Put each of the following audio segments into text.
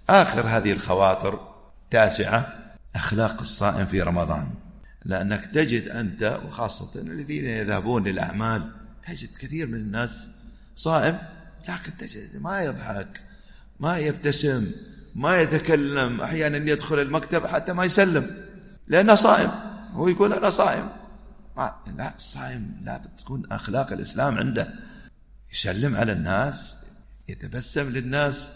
آخر هذه الخواطر 9 أخلاق الصائم في رمضان. لأنك تجد أنت وخاصة الذين يذهبون للأعمال تجد كثير من الناس صائم لكن تجد ما يضحك، ما يبتسم، ما يتكلم، أحيانا يدخل المكتب حتى ما يسلم لأنه صائم، هو يقول أنا صائم. لا، الصائم لا تكون أخلاق الإسلام عنده، يسلم على الناس، يتبسم للناس،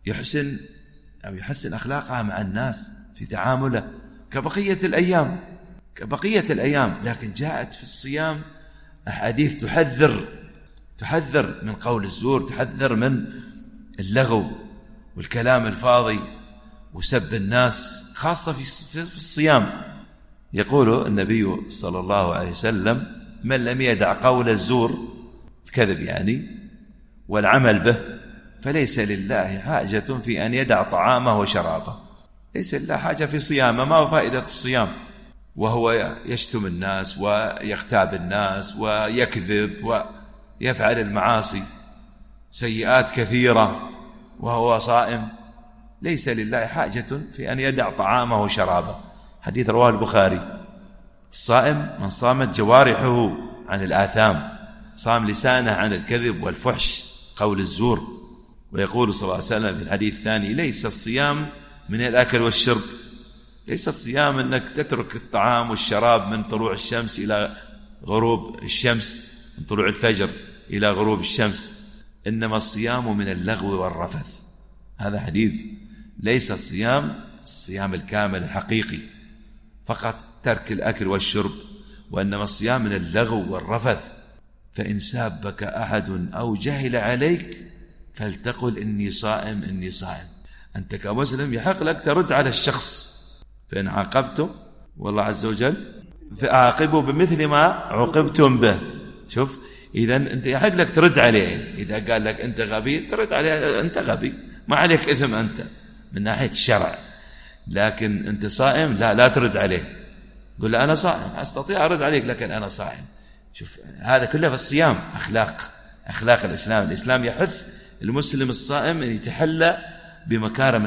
يحسن أخلاقها مع الناس في تعامله كبقية الأيام. لكن جاءت في الصيام أحاديث تحذر من قول الزور، تحذر من اللغو والكلام الفاضي وسب الناس، خاصة في الصيام. يقول النبي صلى الله عليه وسلم: من لم يدع قول الزور، الكذب يعني، والعمل به فليس لله حاجة في أن يدع طعامه وشرابه. ليس لله حاجة في صيامه، ما هو فائدة الصيام وهو يشتم الناس ويغتاب الناس ويكذب ويفعل المعاصي سيئات كثيرة وهو صائم؟ ليس لله حاجة في أن يدع طعامه وشرابه. حديث رواه البخاري. الصائم من صامت جوارحه عن الآثام، صام لسانه عن الكذب والفحش قول الزور. ويقول صلى الله عليه وسلم في الحديث الثاني: ليس الصيام من الأكل والشرب، ليس الصيام أنك تترك الطعام والشراب من طلوع الشمس إلى غروب الشمس، من طلوع الفجر إلى غروب الشمس، إنما الصيام من اللغو والرفث. هذا حديث. ليس الصيام الكامل الحقيقي فقط ترك الأكل والشرب، وإنما الصيام من اللغو والرفث. فإن سابك أحد أو جهل عليك فلتقل إني صائم إني صائم. أنت كمسلم يحق لك ترد على الشخص، فإن عاقبتم والله عز وجل فأعاقبوا بمثل ما عوقبتم به. شوف، إذا أنت يحق لك ترد عليه. إذا قال لك أنت غبي ترد عليه أنت غبي، ما عليك إثم أنت من ناحية الشرع. لكن أنت صائم لا ترد عليه، قل له أنا صائم، أستطيع أرد عليك لكن أنا صائم. شوف، هذا كله في الصيام أخلاق الإسلام. الإسلام يحث المسلم الصائم أن يتحلى بمكارم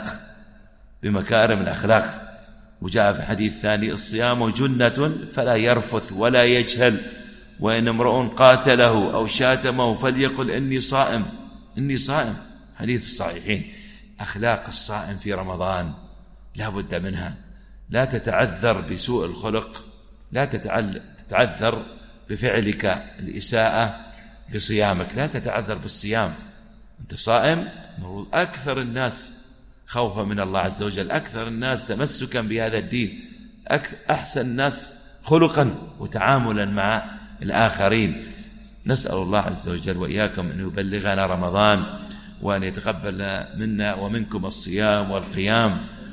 الأخلاق. وجاء في حديث ثاني: الصيام جنة فلا يرفث ولا يجهل، وإن امرؤ قاتله أو شاتمه فليقل إني صائم. حديث الصحيحين. أخلاق الصائم في رمضان لا بد منها. لا تتعذر بسوء الخلق، لا تتعذر بفعلك الإساءة بصيامك، لا تتعذر بالصيام. أنت صائم، أكثر الناس خوفا من الله عز وجل، أكثر الناس تمسكا بهذا الدين، أحسن الناس خلقا وتعاملا مع الآخرين. نسأل الله عز وجل وإياكم أن يبلغنا رمضان، وأن يتقبل منا ومنكم الصيام والقيام،